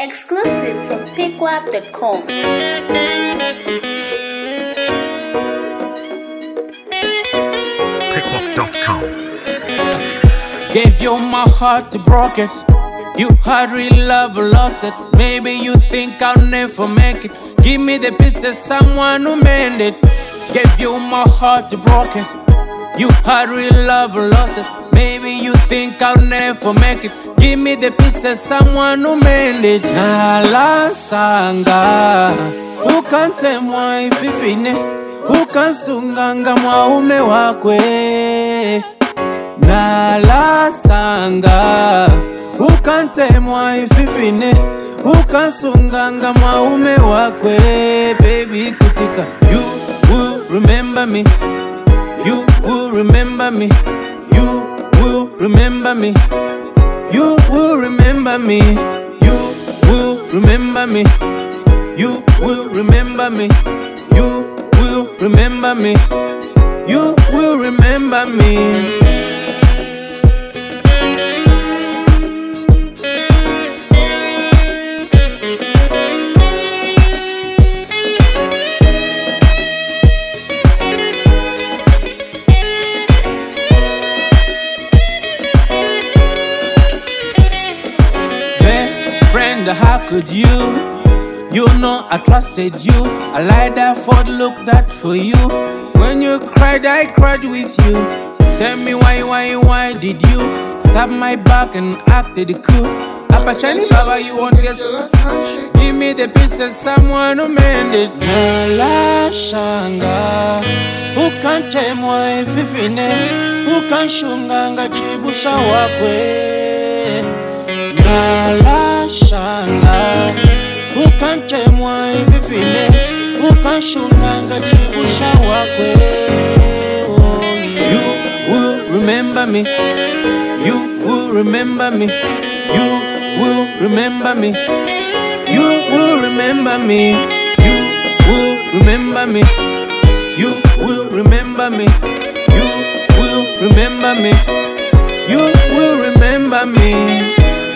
Exclusive from pickwap.com. Pickwap.com. Gave you my heart to broke it. You had real love, lost it. Maybe you think I'll never make it. Give me the pieces, someone who mend it. Gave you my heart to broke it. You had real love, lost it. Maybe you think I'll never make it. Give me the pieces, someone who mend it. Nala sanga ukante mwa ififine, ukansunganga mwaume wakwe. Nala sanga ukante mwa ififine, ukansunganga mwaume wakwe. Baby kutika, you will remember me. You will remember me. You will remember me. You will remember me. You will remember me. You will remember me. You will remember me. You will remember me. How could you? You know I trusted you. I lied that for the look that for you. When you cried, I cried with you. Tell me why did you stab my back and acted cool? Apachani Baba, you won't get. Give me the pieces, someone who mend it. Nala shanga ukante mwa ififine, ukanshunganga chibusa wakwe. Nala shanga ukante mwa ififine, ukanshunganga chibusha wakwe. You will remember me. You will remember me. You will remember me. You will remember me. You will remember me. You will remember me. You will remember me. You will remember me.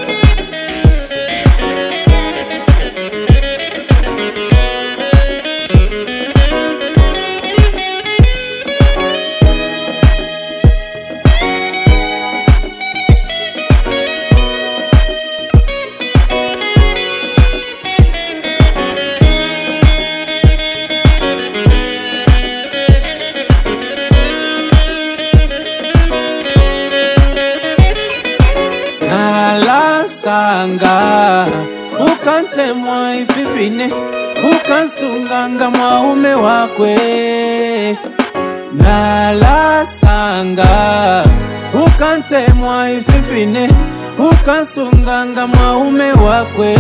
Sanga ukante mwa ififine, ukansunganga mwaume wakwe. Nala sanga ukante mwa ififine, ukansunganga mwaume wakwe.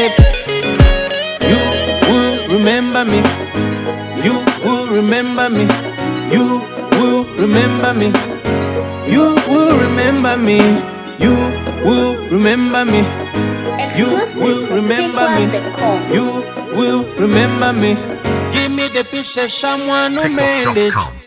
You will remember me. You will remember me. You will remember me. You will remember me. You will remember me. You will remember me. You will remember me. Give me the pieces, someone who made it.